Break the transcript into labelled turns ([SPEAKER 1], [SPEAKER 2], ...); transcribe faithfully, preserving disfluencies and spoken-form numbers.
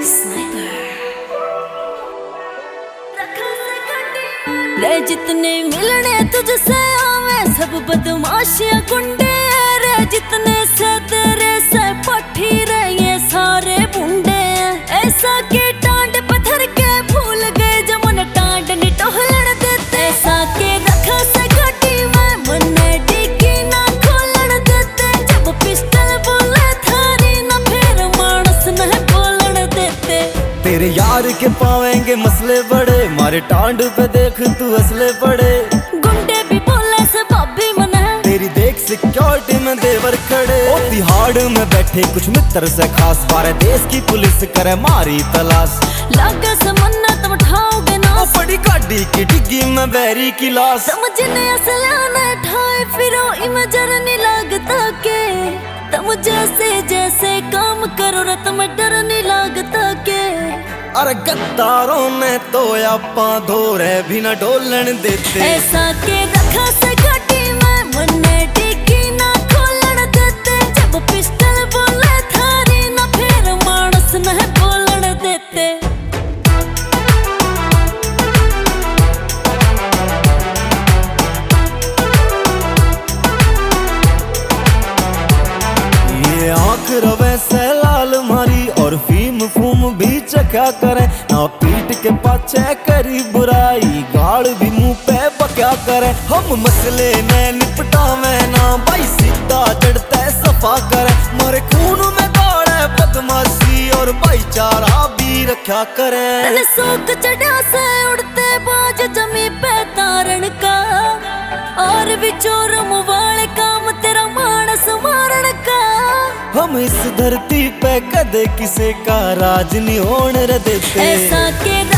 [SPEAKER 1] रे जितने मिलने तुझसे आवे सब बदमाशियां गुंडे रे, जितने से तेरे से पट्टी रे ये सारे बुंडे। ऐसा के टांड पत्थर के भूल गए जमुन टांड नी टोहलन देते। ऐसा के रखा से गाड़ी में मन्ने डिग्गी ना खोलन देते। जब पिस्टल बोले थारी ना फिर मानस नहीं बोलन देते।
[SPEAKER 2] तेरे यार के पावेंगे मसले बड़े, मारे टांड पे देख तू असले पड़े।
[SPEAKER 1] गुंडे भी बोले से भाभी मना,
[SPEAKER 2] तेरी देख सिक्योरिटी में देवर खड़े। ओ तिहाड़ में बैठे कुछ मित्र से खास, बारह देश की पुलिस करे मारी तलाश।
[SPEAKER 1] लागे से मन्ना तुम उठाओगे ना,
[SPEAKER 2] ओ बड़ी गाड़ी की डिग्गी में बैरी की लाश।
[SPEAKER 1] समझने असलाना ठाए फिरो इमजर नहीं लगता के। तुम जैसे जैसे काम करो रत में डर नहीं लगता के।
[SPEAKER 2] अरे गद्दारों ने तो आपा धोरे भी न डोलन देते।
[SPEAKER 1] ऐसा के रखा से गाड़ी में मन्ने डिग्गी ना खोलन देते। जब पिस्टल बोले थारी ना फिर मानस नहीं बोलन देते।
[SPEAKER 2] ये आँख रवे से लाल मारी और फीम फूम भी चखा करे। ना पीठ के पाछे करी बुराई, गाड़ भी मुंह पे बक्या करे। हम मसले ने निपटावे ना भाई, सीधा जड़ते सफा करे। मारे खून में दौड़े बदमाशी और भाईचारा भी रखा करे।
[SPEAKER 1] तने सूख चढ़ा से उड़ते बाज जमी पे तारण का, और विचोरम वाले काम तेरा मानस मारण का।
[SPEAKER 2] हम इस धरती पे कदे किसे का राज नहीं होने देते।
[SPEAKER 1] ऐसा के